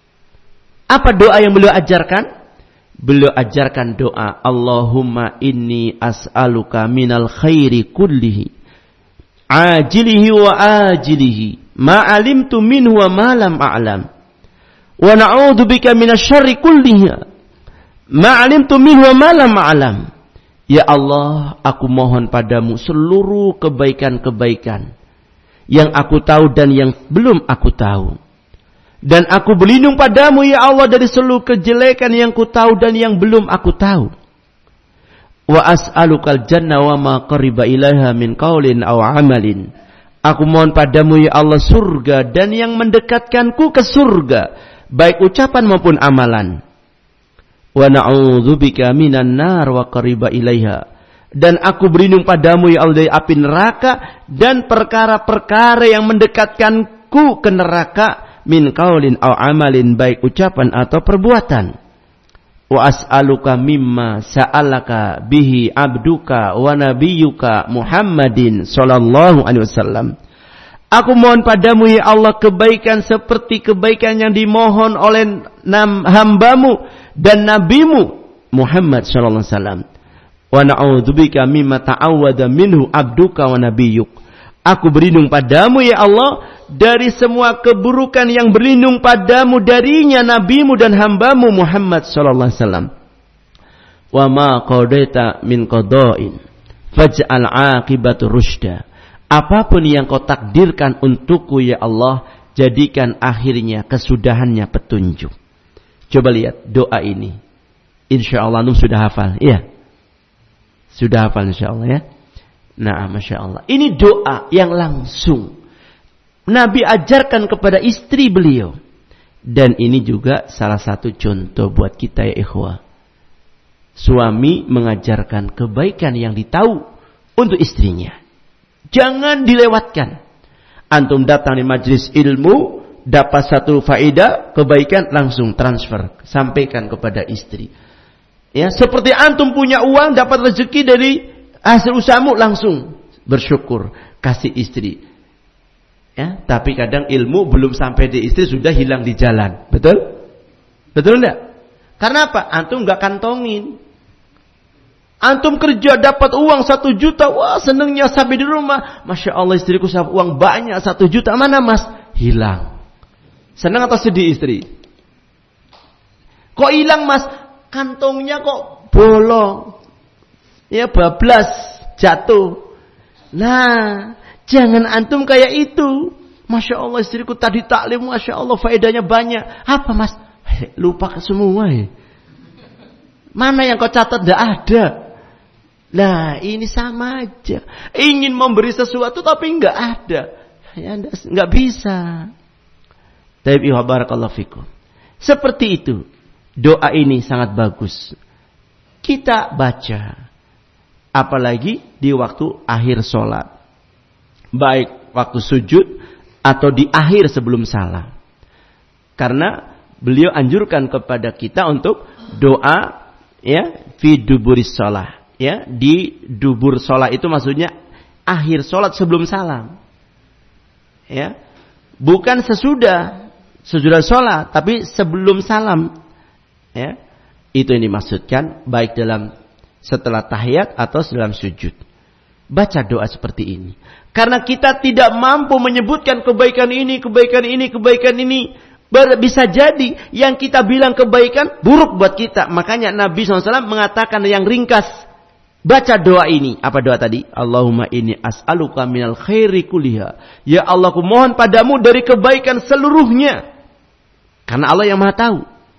Apa doa yang beliau ajarkan? Beliau ajarkan doa, Allahumma inni as'aluka minal khairi kullihi, ajilihi wa ajilihi, ma'alimtu minhu wa ma'lam a'lam, wa na'udzubika minasyarri kullihi, ma'alimtu minhu wa ma'lam a'lam. Ya Allah, aku mohon padamu seluruh kebaikan-kebaikan yang aku tahu dan yang belum aku tahu. Dan aku berlindung padamu ya Allah dari seluruh kejelekan yang ku tahu dan yang belum aku tahu. Wa as'alukal jannah wa ma qariba ilaiha min qaulin aw amalin. Aku mohon padamu ya Allah surga dan yang mendekatkanku ke surga, baik ucapan maupun amalan. Wa na'udzubika minan nar wa qariba ilaiha. Dan aku berlindung padamu ya Allah dari api neraka dan perkara-perkara yang mendekatkanku ke neraka, min qaulin aw amalin, baik ucapan atau perbuatan. Wa as'aluka mimma sa'alaka bihi abduka wa nabiyyuka Muhammadin sallallahu alaihi wasallam. Aku mohon padamu ya Allah kebaikan seperti kebaikan yang dimohon oleh hambamu dan nabimu Muhammad sallallahu alaihi wasallam. Wa na'udzubika mimma ta'awwada minhu abduka wa nabiyyuk. Aku berlindung padamu ya Allah dari semua keburukan yang berlindung padamu darinya nabimu dan hambamu Muhammad sallallahu alaihi wasallam. Wa ma qadaita min qada'in faj'al 'aqibatu rusyda. Apapun yang kau takdirkan untukku ya Allah, jadikan akhirnya kesudahannya petunjuk. Coba lihat doa ini. Insyaallah antum sudah hafal, iya. Sudah hafal insyaallah ya. Nah, Masya Allah. Ini doa yang langsung. Nabi ajarkan kepada istri beliau. Dan ini juga salah satu contoh buat kita ya ikhwah. Suami mengajarkan kebaikan yang ditahu untuk istrinya. Jangan dilewatkan. Antum datang di majelis ilmu, dapat satu faedah, kebaikan, langsung transfer. Sampaikan kepada istri. Ya, seperti antum punya uang, dapat rezeki dari hasil usahamu, langsung bersyukur. Kasih istri. Ya, tapi kadang ilmu belum sampai di istri, sudah hilang di jalan. Betul? Betul enggak? Karena apa? Antum enggak kantongin. Antum kerja dapat uang 1 juta, wah senengnya sampai di rumah. Masya Allah istriku dapat uang banyak 1 juta, mana mas? Hilang. Senang atau sedih istri? Kok hilang mas? Kantongnya kok bolong. Ya bablas, jatuh. Nah, jangan antum kayak itu. Masya Allah istriku tadi taklim, Masya Allah faedahnya banyak. Apa mas? Lupa semua ya. Mana yang kau catat? Tidak ada. Nah, ini sama aja. Ingin memberi sesuatu tapi enggak ada. Ya, enggak bisa. Tapi barakallahu fikum. Seperti itu. Doa ini sangat bagus. Kita baca. Apalagi di waktu akhir sholat. Baik waktu sujud atau di akhir sebelum salam. Karena beliau anjurkan kepada kita untuk doa ya fi duburis sholat. Ya, di dubur sholat itu maksudnya akhir sholat sebelum salam. Ya, bukan sesudah sholat, tapi sebelum salam. Ya, itu yang dimaksudkan baik dalam setelah tahiyat atau dalam sujud. Baca doa seperti ini. Karena kita tidak mampu menyebutkan kebaikan ini. Bisa jadi yang kita bilang kebaikan buruk buat kita. Makanya Nabi SAW mengatakan yang ringkas. Baca doa ini. Apa doa tadi? Allahumma inni as'aluka minal khairi kulliha. Ya Allah, ku mohon padamu dari kebaikan seluruhnya. Karena Allah yang maha tahu.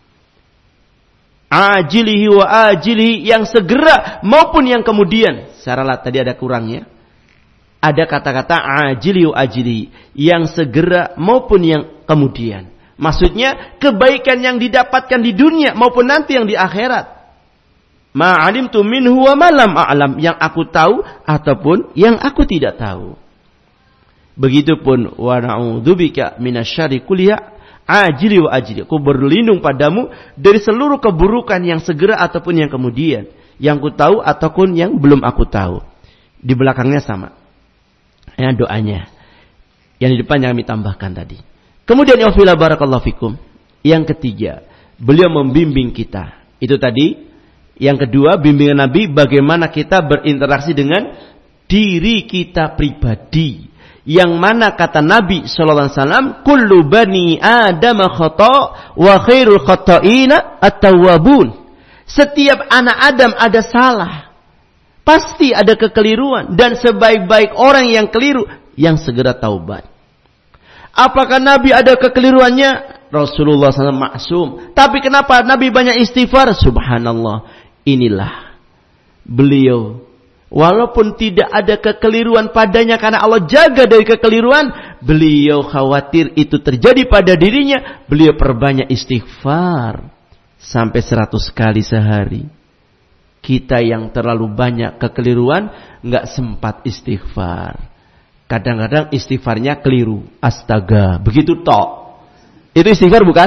Ajilihi wa ajilihi, yang segera maupun yang kemudian. Secara tadi ada kurangnya. Ada kata-kata ajilihi wa ajilihi, yang segera maupun yang kemudian. Maksudnya kebaikan yang didapatkan di dunia maupun nanti yang di akhirat. Ma'alimtu minhu wa ma lam a'lam, yang aku tahu ataupun yang aku tidak tahu. Begitupun wa na'udzubika minasyarri kulliha ajili wa ajili. Aku berlindung padamu dari seluruh keburukan yang segera ataupun yang kemudian, yang ku tahu ataupun yang belum aku tahu. Di belakangnya sama. Ya, doanya. Yang di depan yang kami tambahkan tadi. Kemudian ya fillah barakallahu fikum. Yang ketiga, beliau membimbing kita. Itu tadi. Yang kedua, bimbingan Nabi bagaimana kita berinteraksi dengan diri kita pribadi. Yang mana kata Nabi SAW, kullu bani Adam khata' wa khairul khata'ina at-tawwabun. Setiap anak Adam ada salah. Pasti ada kekeliruan. Dan sebaik-baik orang yang keliru, yang segera taubat. Apakah Nabi ada kekeliruannya? Rasulullah SAW maksum. Tapi kenapa Nabi banyak istighfar? Subhanallah. Inilah beliau. Walaupun tidak ada kekeliruan padanya karena Allah jaga dari kekeliruan, beliau khawatir itu terjadi pada dirinya. Beliau perbanyak istighfar sampai 100 kali sehari. Kita yang terlalu banyak kekeliruan nggak sempat istighfar. Kadang-kadang istighfarnya keliru. Astaga, begitu tok. Itu istighfar bukan?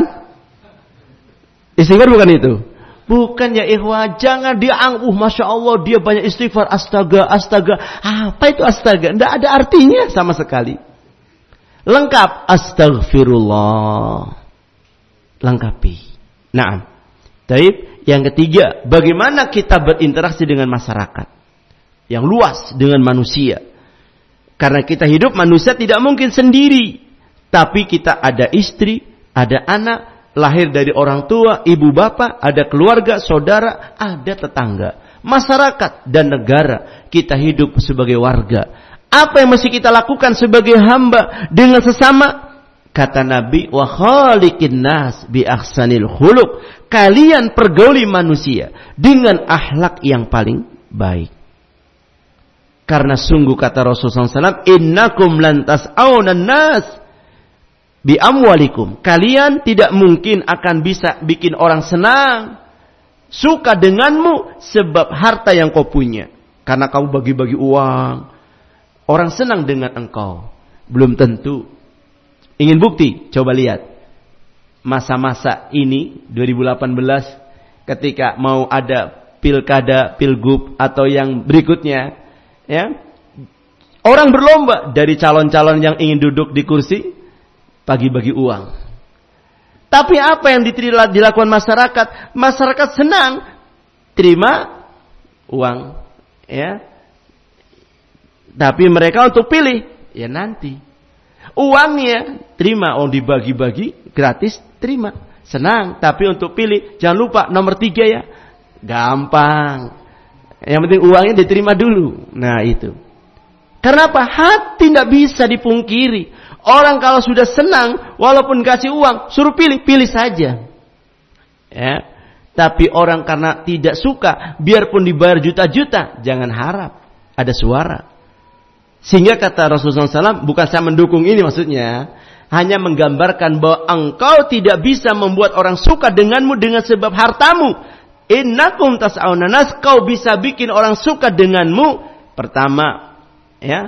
Istighfar bukan itu? Bukan ya ikhwah, jangan diangguh, Masya Allah dia banyak istighfar, astaga. Apa itu astaga? Tidak ada artinya sama sekali. Lengkap, astagfirullah. Lengkapi. Nah, taib. Yang ketiga, bagaimana kita berinteraksi dengan masyarakat yang luas, dengan manusia. Karena kita hidup manusia tidak mungkin sendiri. Tapi kita ada istri, ada anak, lahir dari orang tua, ibu bapak, ada keluarga, saudara, ada tetangga, masyarakat dan negara. Kita hidup sebagai warga. Apa yang mesti kita lakukan sebagai hamba dengan sesama? Kata Nabi, wa khaliqin nas bi ahsanil khuluq. Kalian pergauli manusia dengan akhlak yang paling baik. Karena sungguh kata Rasulullah SAW, innakum lan tas'aunan nas Bi amwalikum. Kalian tidak mungkin akan bisa bikin orang senang, suka denganmu sebab harta yang kau punya. Karena kamu bagi-bagi uang, orang senang dengan engkau. Belum tentu. Ingin bukti? Coba lihat. Masa-masa ini 2018 ketika mau ada pilkada, pilgub atau yang berikutnya, ya. Orang berlomba dari calon-calon yang ingin duduk di kursi bagi-bagi uang. Tapi apa yang dilakukan masyarakat? Masyarakat senang terima uang, ya. Tapi mereka untuk pilih, ya nanti. Uangnya terima, dibagi-bagi gratis, terima. Senang, tapi untuk pilih jangan lupa nomor 3 ya. Gampang. Yang penting uangnya diterima dulu. Nah itu. Karena apa? Hati tidak bisa dipungkiri. Orang kalau sudah senang, walaupun kasih uang, suruh pilih saja. Ya. Tapi orang karena tidak suka, biarpun dibayar juta-juta, jangan harap ada suara. Sehingga kata Rasulullah SAW, bukan saya mendukung ini maksudnya, hanya menggambarkan bahwa engkau tidak bisa membuat orang suka denganmu dengan sebab hartamu. Innakum tas'auna nas, kau bisa bikin orang suka denganmu. Pertama, ya,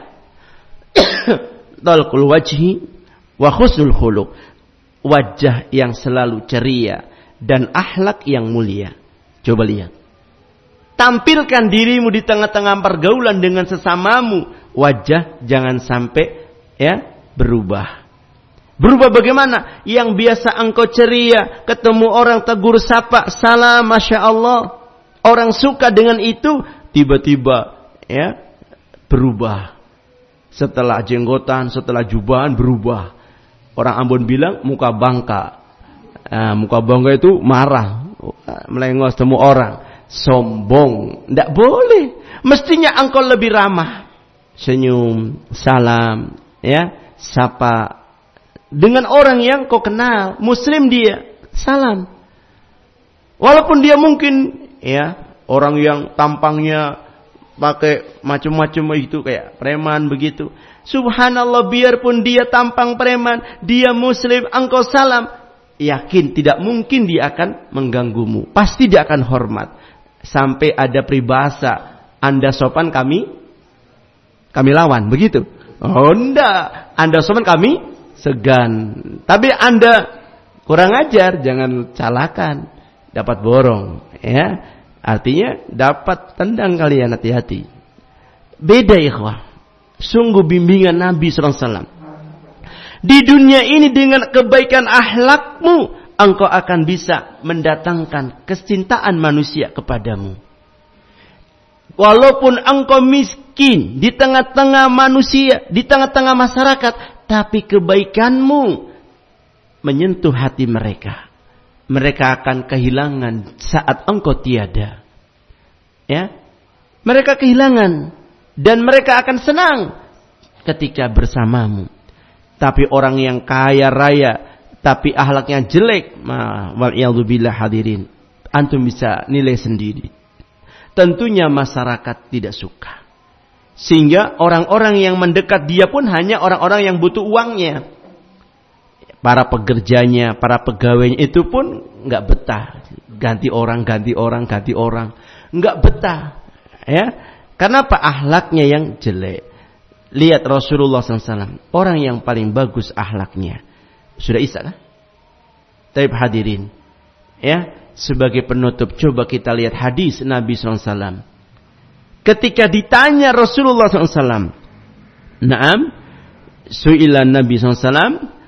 talqul wajhi wa husnul khuluq, wajah yang selalu ceria dan akhlak yang mulia. Coba lihat, tampilkan dirimu di tengah-tengah pergaulan dengan sesamamu, wajah jangan sampai ya berubah. Berubah bagaimana? Yang biasa engkau ceria, ketemu orang tegur sapa, salam, masya Allah, orang suka dengan itu, tiba-tiba ya berubah. Setelah jenggotan, setelah jubahan berubah. Orang Ambon bilang muka bangka. Muka bangka itu marah, melengos semua orang, sombong. Tidak boleh. Mestinya engkau lebih ramah, senyum, salam, ya, sapa. Dengan orang yang kau kenal, muslim dia, salam. Walaupun dia mungkin ya orang yang tampangnya pakai macam-macam itu kayak preman begitu. Subhanallah, biarpun dia tampang preman, dia muslim, engkau salam, yakin tidak mungkin dia akan mengganggumu. Pasti dia akan hormat. Sampai ada peribahasa, Anda sopan kami lawan, begitu. Oh enggak, Anda sopan kami segan. Tapi Anda kurang ajar, jangan calahkan, dapat borong, ya. Artinya dapat tendang kalian, hati-hati. Beda ikhwah. Sungguh bimbingan Nabi SAW. Di dunia ini dengan kebaikan akhlakmu, engkau akan bisa mendatangkan kecintaan manusia kepadamu. Walaupun engkau miskin di tengah-tengah manusia, di tengah-tengah masyarakat, tapi kebaikanmu menyentuh hati mereka. Mereka akan kehilangan saat engkau tiada. Ya, mereka kehilangan dan mereka akan senang ketika bersamamu. Tapi orang yang kaya raya tapi akhlaknya jelek, wal'iyadzubillah hadirin, antum bisa nilai sendiri. Tentunya masyarakat tidak suka. Sehingga orang-orang yang mendekat dia pun hanya orang-orang yang butuh uangnya. Para pekerjanya, para pegawainya itu pun nggak betah. Ganti orang. Nggak betah. Ya. Karena apa? Akhlaknya yang jelek. Lihat Rasulullah SAW. Orang yang paling bagus akhlaknya. Sudah isa lah. Taib hadirin. Ya. Sebagai penutup, coba kita lihat hadis Nabi SAW. Ketika ditanya Rasulullah SAW. Naam. Su'ila Nabi SAW.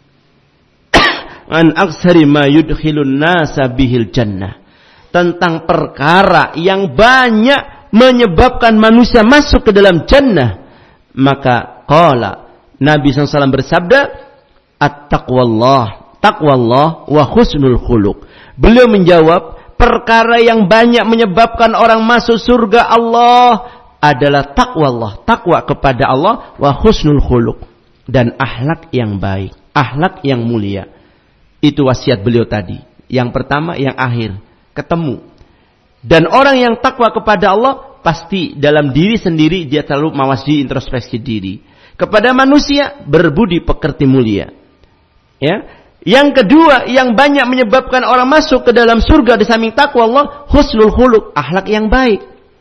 An aksari ma yudkhilun nasa bihil jannah. Tentang perkara yang banyak menyebabkan manusia masuk ke dalam jannah. Maka qala, Nabi SAW bersabda, At-taqwallah, taqwallah wa husnul khuluq. Beliau menjawab, perkara yang banyak menyebabkan orang masuk surga Allah adalah taqwallah, takwa kepada Allah, wa husnul khuluq, dan akhlak yang baik, akhlak yang mulia. Itu wasiat beliau tadi. Yang pertama, yang akhir, ketemu. Dan orang yang takwa kepada Allah, pasti dalam diri sendiri dia selalu mawasi introspeksi diri. Kepada manusia, berbudi pekerti mulia. Ya. Yang kedua yang banyak menyebabkan orang masuk ke dalam surga di samping takwa Allah, husnul khuluq, akhlak yang baik.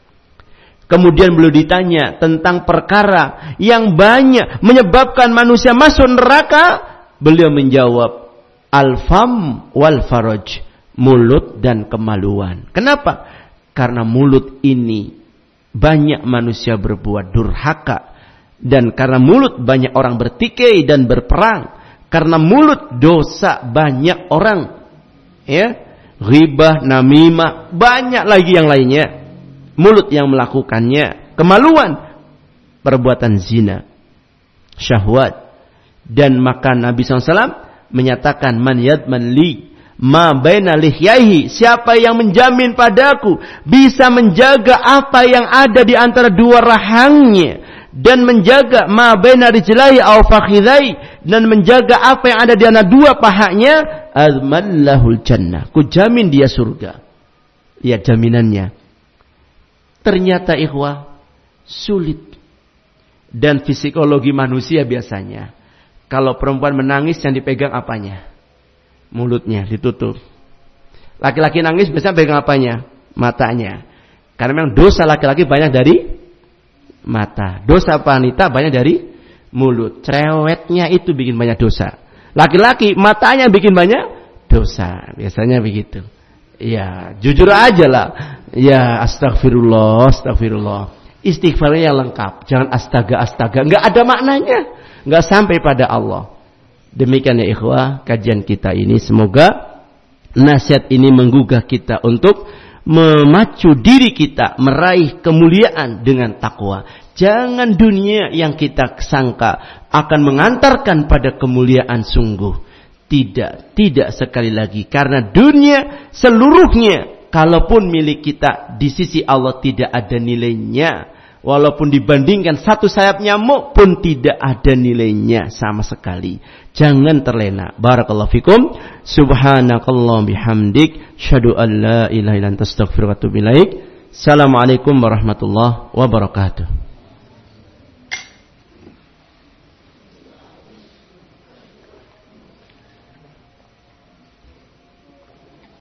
Kemudian beliau ditanya tentang perkara yang banyak menyebabkan manusia masuk neraka. Beliau menjawab, al-fam wal faraj, mulut dan kemaluan. Kenapa? Karena mulut ini banyak manusia berbuat durhaka. Dan karena mulut banyak orang bertikai dan berperang. Karena mulut dosa banyak orang, ya, ghibah, namimah, banyak lagi yang lainnya. Mulut yang melakukannya, kemaluan, perbuatan zina, syahwat. Dan maka Nabi SAW menyatakan, man yadman li ma baina lihyaihi, siapa yang menjamin padaku bisa menjaga apa yang ada di antara dua rahangnya, dan menjaga ma baina rijlaihi aw fakhidhai, dan menjaga apa yang ada di antara dua pahanya, azmallahul jannah, ku jamin dia surga. Lihat jaminannya. Ternyata ikhwah sulit. Dan psikologi manusia biasanya, kalau perempuan menangis yang dipegang apanya? Mulutnya ditutup. Laki-laki nangis biasanya pegang apanya? Matanya. Karena memang dosa laki-laki banyak dari mata. Dosa wanita banyak dari mulut. Cerewetnya itu bikin banyak dosa. Laki-laki matanya bikin banyak dosa. Biasanya begitu. Ya, jujur aja lah. Ya, astagfirullah, astagfirullah. Istighfarnya yang lengkap. Jangan astaga. Enggak ada maknanya. Enggak sampai pada Allah. Demikian ya ikhwah, kajian kita ini. Semoga nasihat ini menggugah kita untuk memacu diri kita meraih kemuliaan dengan takwa. Jangan dunia yang kita sangka akan mengantarkan pada kemuliaan sungguh. Tidak sekali lagi. Karena dunia seluruhnya, kalaupun milik kita, di sisi Allah tidak ada nilainya. Walaupun dibandingkan satu sayap nyamuk pun tidak ada nilainya sama sekali. Jangan terlena. Barakallahu fikum. Subhanakallah bihamdik. Syahadu an la ilaha illa anta astaghfiruka wa atubu ilaik. Assalamualaikum warahmatullahi wabarakatuh.